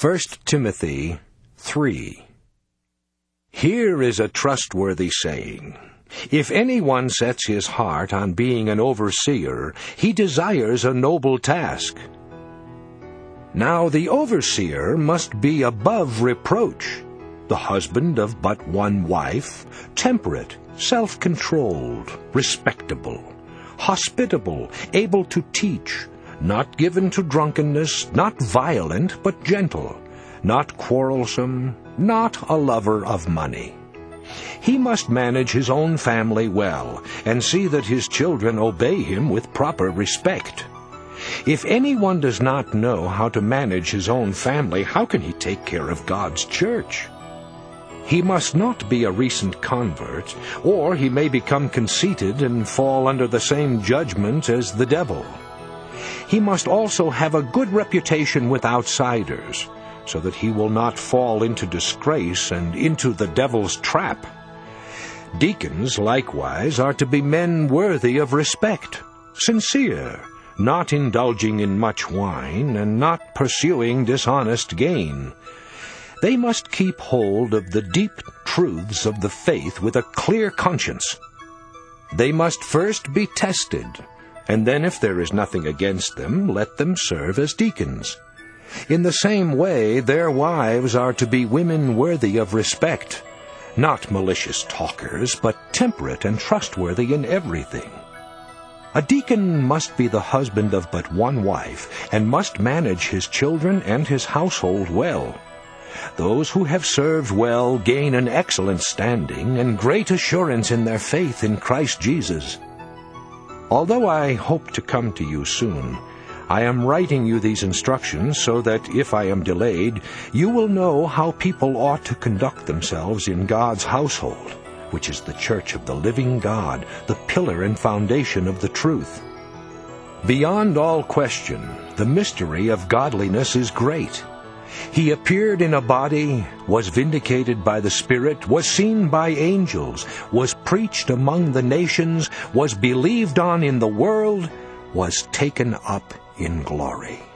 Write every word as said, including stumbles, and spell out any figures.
First Timothy three. Here is a trustworthy saying. If anyone sets his heart on being an overseer, he desires a noble task. Now the overseer must be above reproach, the husband of but one wife, temperate, self-controlled, respectable, hospitable, able to teach, not given to drunkenness, not violent, but gentle, not quarrelsome, not a lover of money. He must manage his own family well, and see that his children obey him with proper respect. If anyone does not know how to manage his own family, how can he take care of God's church? He must not be a recent convert, or he may become conceited and fall under the same judgment as the devil. He must also have a good reputation with outsiders, so that he will not fall into disgrace and into the devil's trap. Deacons, likewise, are to be men worthy of respect, sincere, not indulging in much wine, and not pursuing dishonest gain. They must keep hold of the deep truths of the faith with a clear conscience. They must first be tested, and then if there is nothing against them, let them serve as deacons. In the same way, their wives are to be women worthy of respect, not malicious talkers, but temperate and trustworthy in everything. A deacon must be the husband of but one wife, and must manage his children and his household well. Those who have served well gain an excellent standing and great assurance in their faith in Christ Jesus. Although I hope to come to you soon, I am writing you these instructions so that if I am delayed, you will know how people ought to conduct themselves in God's household, which is the church of the living God, the pillar and foundation of the truth. Beyond all question, the mystery of godliness is great. He appeared in a body, was vindicated by the Spirit, was seen by angels, was preached among the nations, was believed on in the world, was taken up in glory.